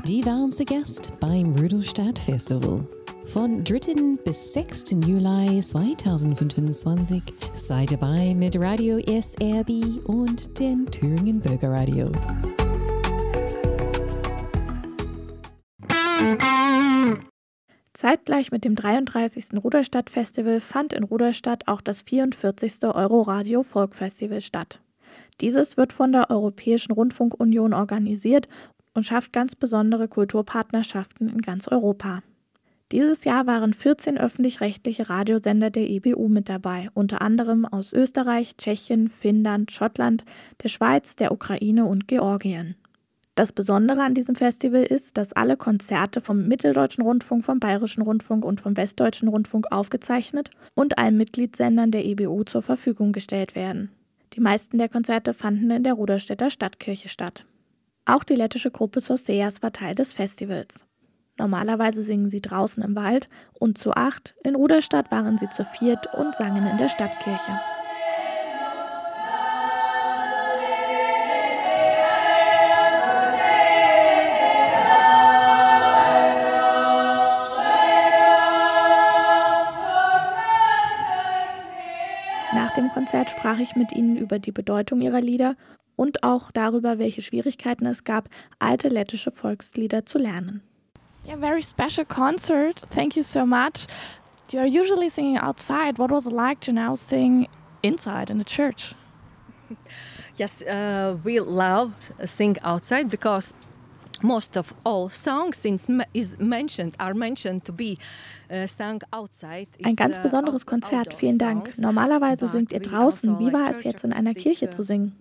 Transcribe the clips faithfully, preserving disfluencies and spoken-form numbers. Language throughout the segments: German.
Die waren zu Gast beim Rudolstadt Festival. Von dritten bis sechsten Juli zweitausendfünfundzwanzig seid dabei mit Radio S R B und den Thüringen Bürgerradios. Zeitgleich mit dem dreiunddreißigsten Rudolstadt-Festival fand in Rudolstadt auch das vierundvierzigste Euroradio Folk Festival statt. Dieses wird von der Europäischen Rundfunkunion organisiert und schafft ganz besondere Kulturpartnerschaften in ganz Europa. Dieses Jahr waren vierzehn öffentlich-rechtliche Radiosender der E B U mit dabei, unter anderem aus Österreich, Tschechien, Finnland, Schottland, der Schweiz, der Ukraine und Georgien. Das Besondere an diesem Festival ist, dass alle Konzerte vom Mitteldeutschen Rundfunk, vom Bayerischen Rundfunk und vom Westdeutschen Rundfunk aufgezeichnet und allen Mitgliedssendern der E B U zur Verfügung gestellt werden. Die meisten der Konzerte fanden in der Rudolstädter Stadtkirche statt. Auch die lettische Gruppe Soseas war Teil des Festivals. Normalerweise singen sie draußen im Wald und zu acht, in Rudolstadt waren sie zu viert und sangen in der Stadtkirche. Nach dem Konzert sprach ich mit ihnen über die Bedeutung ihrer Lieder und auch darüber, welche Schwierigkeiten es gab, alte lettische Volkslieder zu lernen. Yeah, very special concert. Thank you so much. You're usually singing outside. What was it like to now sing inside in the church? Yes, uh, we love sing outside because most of all songs is mentioned are mentioned to be uh, sung outside. It's, Ein ganz besonderes Konzert, vielen Dank. Normalerweise singt ihr draußen. Wie war es jetzt in einer Kirche zu singen?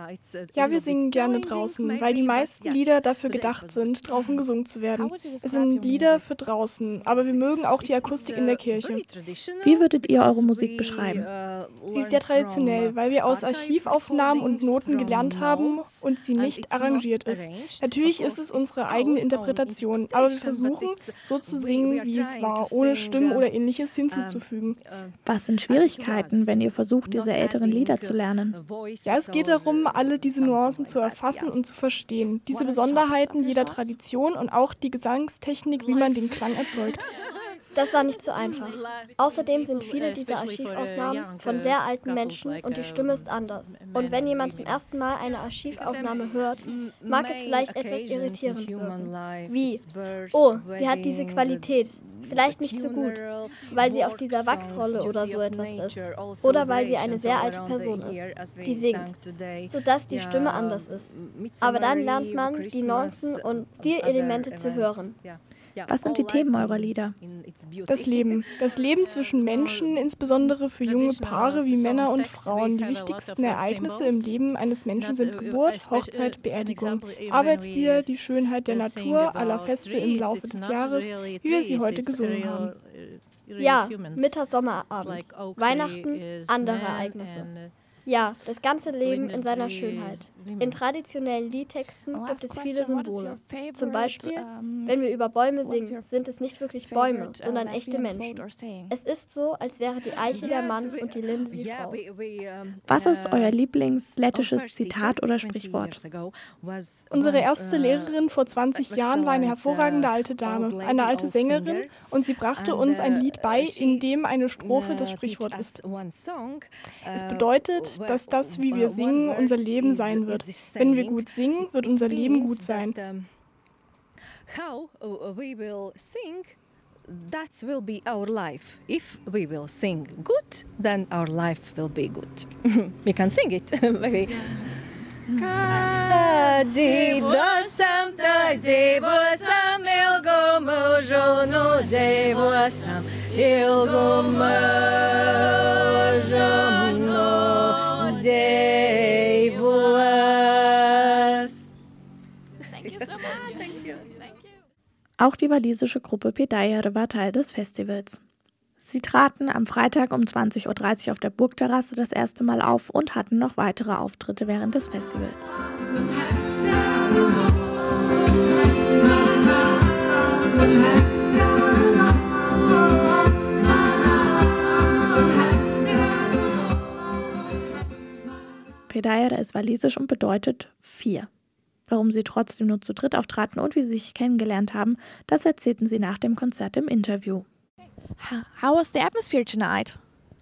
Ja, wir singen gerne draußen, weil die meisten Lieder dafür gedacht sind, draußen gesungen zu werden. Es sind Lieder für draußen, aber wir mögen auch die Akustik in der Kirche. Wie würdet ihr eure Musik beschreiben? Sie ist sehr traditionell, weil wir aus Archivaufnahmen und Noten gelernt haben und sie nicht arrangiert ist. Natürlich ist es unsere eigene Interpretation, aber wir versuchen, so zu singen, wie es war, ohne Stimmen oder Ähnliches hinzuzufügen. Was sind Schwierigkeiten, wenn ihr versucht, diese älteren Lieder zu lernen? Ja, es geht darum, alle diese Nuancen zu erfassen und zu verstehen. Diese Besonderheiten jeder Tradition und auch die Gesangstechnik, wie man den Klang erzeugt. Das war nicht so einfach. Außerdem sind viele dieser Archivaufnahmen von sehr alten Menschen und die Stimme ist anders. Und wenn jemand zum ersten Mal eine Archivaufnahme hört, mag es vielleicht etwas irritierend wirken. Wie? Oh, sie hat diese Qualität. Vielleicht nicht so gut, weil sie auf dieser Wachsrolle oder so etwas ist. Oder weil sie eine sehr alte Person ist, die singt, sodass die Stimme anders ist. Aber dann lernt man, die Nuancen und Stilelemente zu hören. Was sind die Themen eurer Lieder? Das Leben. Das Leben zwischen Menschen, insbesondere für junge Paare wie Männer und Frauen. Die wichtigsten Ereignisse im Leben eines Menschen sind Geburt, Hochzeit, Beerdigung. Arbeitslieder, die Schönheit der Natur, aller Feste im Laufe des Jahres, wie wir sie heute gesungen haben. Ja, Mittagssommerabend, Weihnachten, andere Ereignisse. Ja, das ganze Leben in seiner Schönheit. In traditionellen Liedtexten gibt es viele Symbole. Zum Beispiel, wenn wir über Bäume singen, sind es nicht wirklich Bäume, sondern echte Menschen. Es ist so, als wäre die Eiche der Mann und die Linde die Frau. Was ist euer Lieblingslettisches Zitat oder Sprichwort? Unsere erste Lehrerin vor zwanzig Jahren war eine hervorragende alte Dame, eine alte Sängerin, und sie brachte uns ein Lied bei, in dem eine Strophe das Sprichwort ist. Es bedeutet, dass das, wie wir singen, unser Leben sein wird. Wenn wir gut singen, wird unser Leben gut sein. How we will sing, that will be our life. If we will sing good, then our life will be good. We can sing it, maybe. Kadi dosam ta devosam ilgomu jonu devosam ilgomu jonu devos. Thank you so much. Thank you. Thank you. Auch die walisische Gruppe Pedayere war Teil des Festivals. Sie traten am Freitag um zwanzig Uhr dreißig auf der Burgterrasse das erste Mal auf und hatten noch weitere Auftritte während des Festivals. Pedayere ist walisisch und bedeutet vier. Warum sie trotzdem nur zu dritt auftraten und wie sie sich kennengelernt haben, das erzählten sie nach dem Konzert im Interview. How, how was the atmosphere tonight?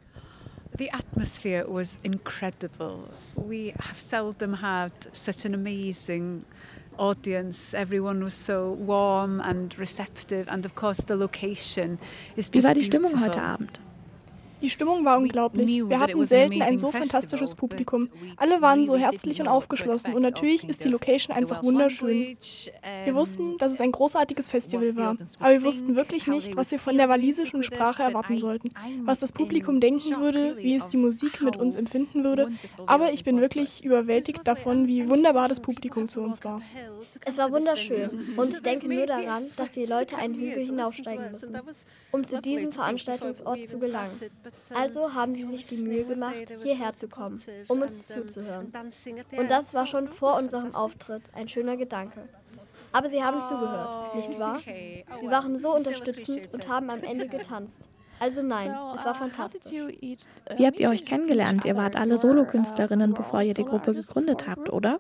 The atmosphere was incredible. We have seldom had such an amazing audience. Everyone was so warm and receptive, and of course the location is just Wie war die Stimmung beautiful. heute Abend? Die Stimmung war unglaublich. Wir hatten selten ein so fantastisches Publikum. Alle waren so herzlich und aufgeschlossen und natürlich ist die Location einfach wunderschön. Wir wussten, dass es ein großartiges Festival war, aber wir wussten wirklich nicht, was wir von der walisischen Sprache erwarten sollten, was das Publikum denken würde, wie es die Musik mit uns empfinden würde, aber ich bin wirklich überwältigt davon, wie wunderbar das Publikum zu uns war. Es war wunderschön und ich denke nur daran, dass die Leute einen Hügel hinaufsteigen müssen, um zu diesem Veranstaltungsort zu gelangen. Also haben sie sich die Mühe gemacht, hierher zu kommen, um uns zuzuhören. Und das war schon vor unserem Auftritt ein schöner Gedanke. Aber sie haben zugehört, nicht wahr? Sie waren so unterstützend und haben am Ende getanzt. Also nein, es war fantastisch. Wie habt ihr euch kennengelernt? Ihr wart alle Solokünstlerinnen, bevor ihr die Gruppe gegründet habt, oder?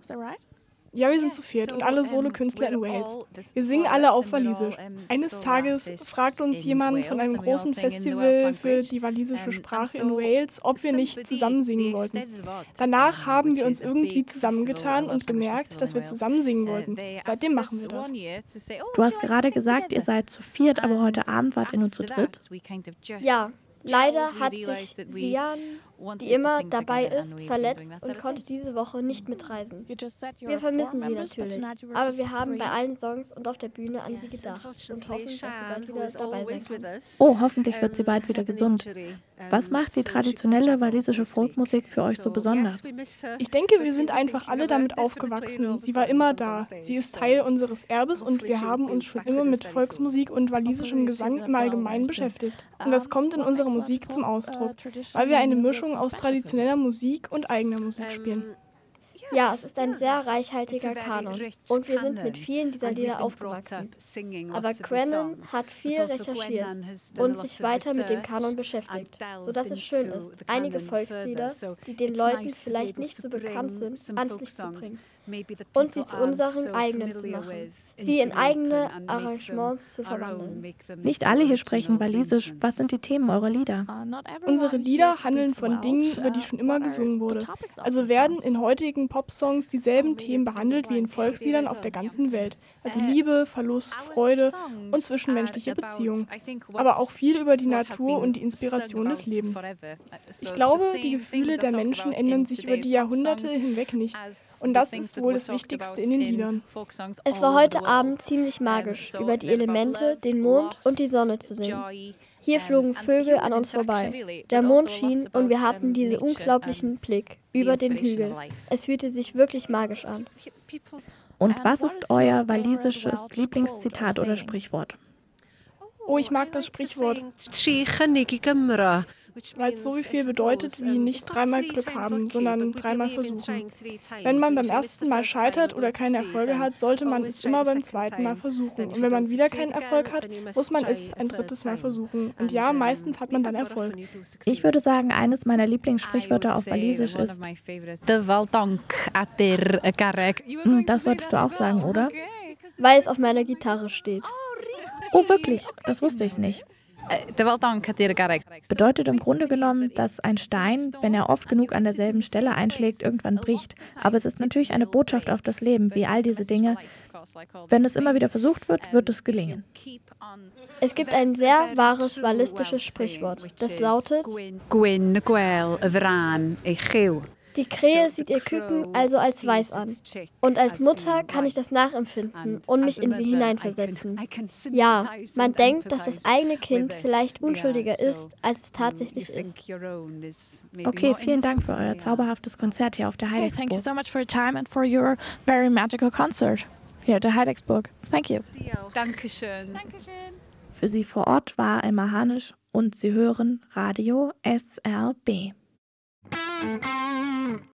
Ja, wir sind zu viert und alle Solokünstler in Wales. Wir singen alle auf Walisisch. Eines Tages fragt uns jemand von einem großen Festival für die walisische Sprache in Wales, ob wir nicht zusammen singen wollten. Danach haben wir uns irgendwie zusammengetan und gemerkt, dass wir zusammen singen wollten. Seitdem machen wir das. Du hast gerade gesagt, ihr seid zu viert, aber heute Abend wart ihr nur zu dritt? Ja. Leider hat sich Sian, die immer dabei ist, verletzt und konnte diese Woche nicht mitreisen. Wir vermissen sie natürlich, aber wir haben bei allen Songs und auf der Bühne an sie gedacht und hoffen, dass sie bald wieder dabei sein kann. Oh, hoffentlich wird sie bald wieder gesund. Was macht die traditionelle walisische Folkmusik für euch so besonders? Ich denke, wir sind einfach alle damit aufgewachsen. Sie war immer da. Sie ist Teil unseres Erbes und wir haben uns schon immer mit Volksmusik und walisischem Gesang im Allgemeinen beschäftigt. Und das kommt in unserer Musik zum Ausdruck, weil wir eine Mischung aus traditioneller Musik und eigener Musik spielen. Ja, es ist ein sehr reichhaltiger Kanon und wir sind mit vielen dieser Lieder aufgewachsen. Aber Quentin hat viel recherchiert und sich weiter mit dem Kanon beschäftigt, sodass es schön ist, einige Volkslieder, die den Leuten vielleicht nicht so bekannt sind, ans Licht zu bringen und sie zu unseren eigenen zu machen, sie in eigene Arrangements zu verwandeln. Nicht alle hier sprechen Walisisch. Was sind die Themen eurer Lieder? Unsere Lieder handeln von Dingen, über die schon immer gesungen wurde. Also werden in heutigen Popsongs dieselben Themen behandelt wie in Volksliedern auf der ganzen Welt. Also Liebe, Verlust, Freude und zwischenmenschliche Beziehungen. Aber auch viel über die Natur und die Inspiration des Lebens. Ich glaube, die Gefühle der Menschen ändern sich über die Jahrhunderte hinweg nicht. Und das ist wohl das Wichtigste in den Liedern. Es war heute Abend ziemlich magisch, über die Elemente, den Mond und die Sonne zu singen. Hier flogen Vögel an uns vorbei. Der Mond schien und wir hatten diesen unglaublichen Blick über den Hügel. Es fühlte sich wirklich magisch an. Und was ist euer walisisches Lieblingszitat oder Sprichwort? Oh, ich mag das Sprichwort, weil es so viel bedeutet wie nicht dreimal Glück haben, sondern dreimal versuchen. Wenn man beim ersten Mal scheitert oder keine Erfolge hat, sollte man es immer beim zweiten Mal versuchen. Und wenn man wieder keinen Erfolg hat, muss man es ein drittes Mal versuchen. Und ja, meistens hat man dann Erfolg. Ich würde sagen, eines meiner Lieblingssprichwörter auf Walisisch ist, das wolltest du auch sagen, oder? Weil es auf meiner Gitarre steht. Oh, wirklich? Das wusste ich nicht. Bedeutet im Grunde genommen, dass ein Stein, wenn er oft genug an derselben Stelle einschlägt, irgendwann bricht. Aber es ist natürlich eine Botschaft auf das Leben, wie all diese Dinge. Wenn es immer wieder versucht wird, wird es gelingen. Es gibt ein sehr wahres walisisches Sprichwort, das lautet: Die Krähe sieht ihr Küken also als weiß an. Und als Mutter kann ich das nachempfinden und mich in sie hineinversetzen. Ja, man denkt, dass das eigene Kind vielleicht unschuldiger ist, als es tatsächlich ist. Okay, vielen Dank für euer zauberhaftes Konzert hier auf der Heidecksburg. Thank you so much for your time and for your very magical concert here at the Heidecksburg. Thank you. Dankeschön. Für Sie vor Ort war Emma Hanisch und Sie hören Radio S R B.